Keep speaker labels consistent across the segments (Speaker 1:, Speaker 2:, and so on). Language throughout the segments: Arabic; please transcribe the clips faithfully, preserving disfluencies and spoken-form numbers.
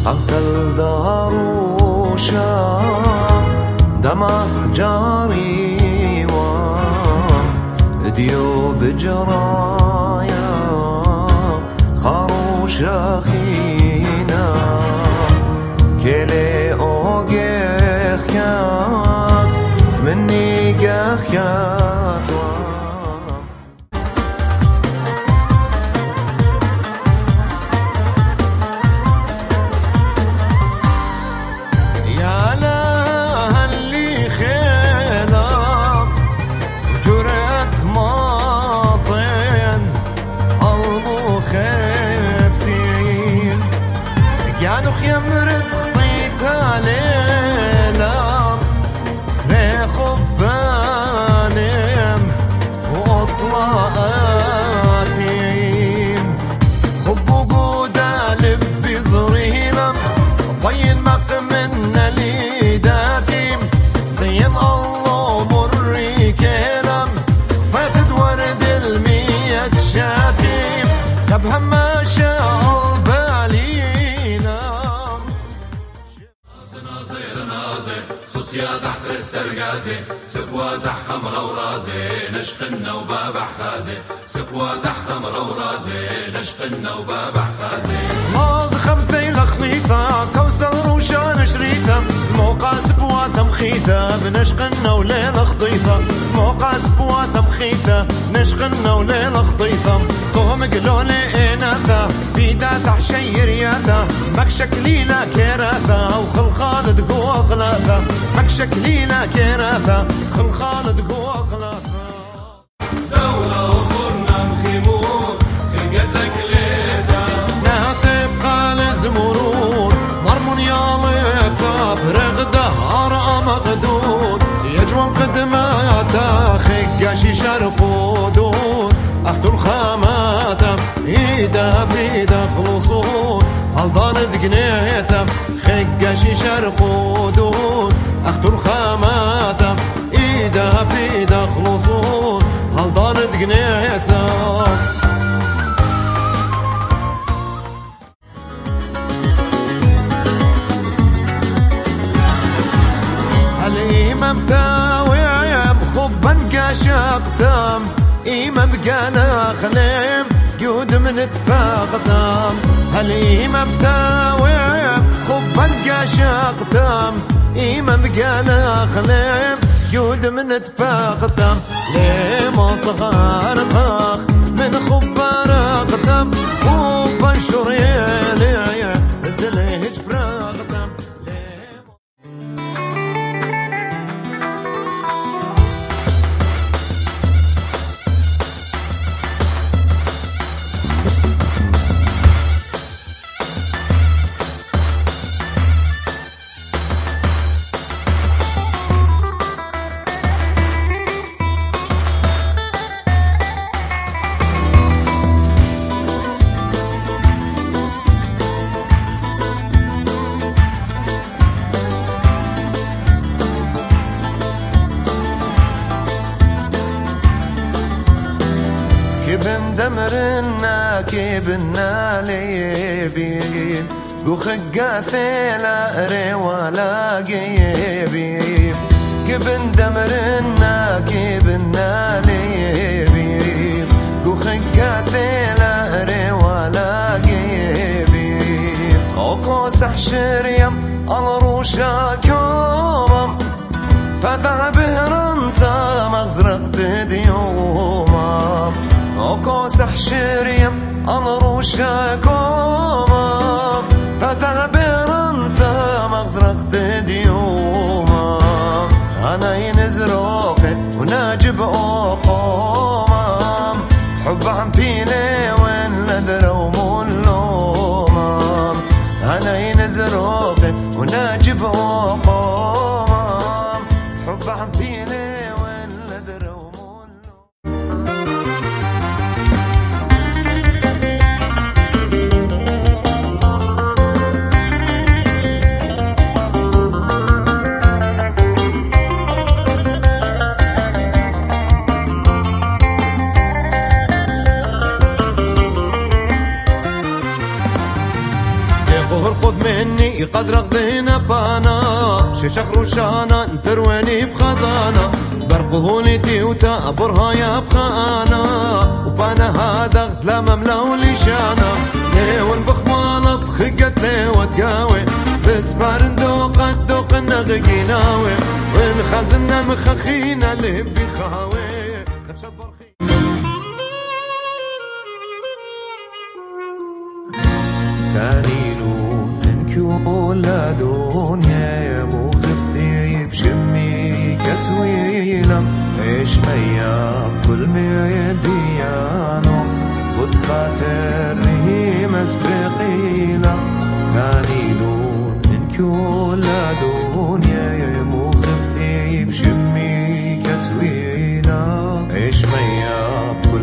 Speaker 1: عقل دار وشام دمع جاري وام ديو بجرايا خروش أخينا كلي أوجيخ ياخ مني جاخ ياخ
Speaker 2: كانوا خيمرت خطيتها ليلام ريخ بانم وطلاتيم خبو قودا لبي زريلم طين مقمنا ليداتيم صين الله مري كلام صيد ورد المية شاتيم سبها ما شاء
Speaker 3: يا تحت السرقازي سكوى تح خمرة ورازي نشقنا وبابح خازي سكوى تح خمرة ورازي نشقنا وبابح خازي
Speaker 2: ماز خمثي لخميثة كوسر وشان شريثة سموقة سكوى تمخيثة بنشقنا وليلة خطيثة سموقة سكوى تمخيثة نشقنا وليلة خطيثة كوهم قلولي إناثة بيدا تحشي رياثة مكشك ليلة كيراثة وخل خالد قوة غلاثة مكشك ليلة كيراثة خل خالد قوة غلاثة
Speaker 3: دولة وصرنا مخيمون خلقت لك ليتا
Speaker 2: نهتب قال زمرون مرمون يا ليثة برغده هرأ مغدود يجوان قدماتا خقاشي شرفودون أخدو الخاماتا إيدا بيدا خلصون هالضانت قنيتا خقاشي شرفودون أخدو الخاماتا إيدا بيدا خلصون هالضانت قنيتا الإمام تاويم خبا قاشقتم إمام بقانا خليم جود من اتفاقتم الإمام تاويم خبا قاشقتم إمام بقانا خليم جود من اتفاقتم لما صغار خاخ من خبا رقتم خبا شريلي دلهج فراقتم
Speaker 1: كبن دمرنا كبنا ليبين قو خقاثي لا ري ولا قيبين كبن دمرنا كبنا ليبين قو خقاثي لا ري ولا قيبين اوكو سحشر يم الروشا كومم فتح بهرنتا مغزرق ديومم اوكو سحشر يم الروشا كومم فتح بهرنتا مغزرق ديومم انا ينزروقي وناجب اوقومم حب عم فيني وين ندرو ملومم انا ينزروقي وناجب اوقومم حب عم فيني وين ندرو
Speaker 2: مني قد رغضينا بانا شيشخ روشانا انترواني بخضانا برقهولي تيوتا برها يا بخانا وبانا هذا لا مملا وليشانا ليون بخمالة بخقت لي وتقاوي بس باردو قد دوق النغقيناوي والخزنة مخخينا اللي بيخاوي نخشى برخي
Speaker 1: تانيلون انك ولا دنيا مو خبتي بشمي كتويلة ايش ميا كل ميديانو خد خاطر هي مسبقيلة تانيلون انك ولا دنيا مو خبتي بشمي كتويلة ايش ميا كل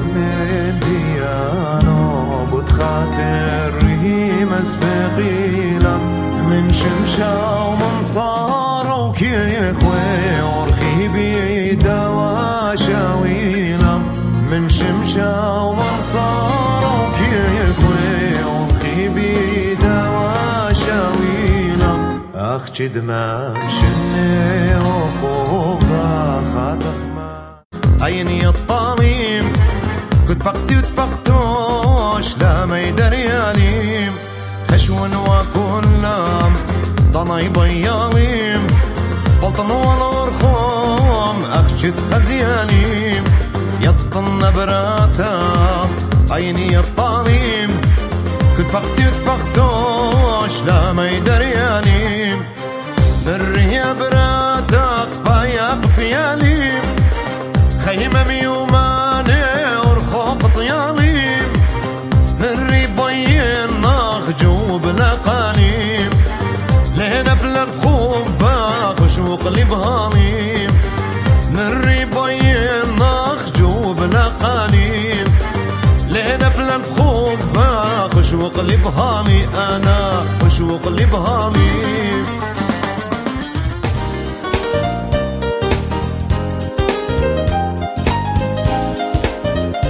Speaker 1: ميديانو خد خاطر مسبقيلة من شمشة ومن صار وكيخوي ورخي بيدا وشاويلة من شمشة ومن صار وكيخوي ورخي بيدا وشاويلة أخ جدما شني وفوقا خاطخ ما عيني الطاليم كنت بختي وتبختوش لا ما يدرياليم خشون وكلام ضناي بياليم بلطن والرخوم أخشت خزياليم يطن براتا عيني الطاليم كنت بختي وتبختوش لا ما يدرياليم بريا براتا قبايا قفياليم خيمة ميوماني ورخوق طياليم من ريبين ناخجوب نقاليم لهنا بلا الخوب باخش وقلب هاليم من ريبين ناخجوب نقاليم لهنا بلا الخوب باخش وقلب هالي انا خش وقلب هاليم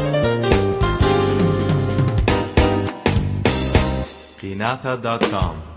Speaker 4: قيناثا دوت كوم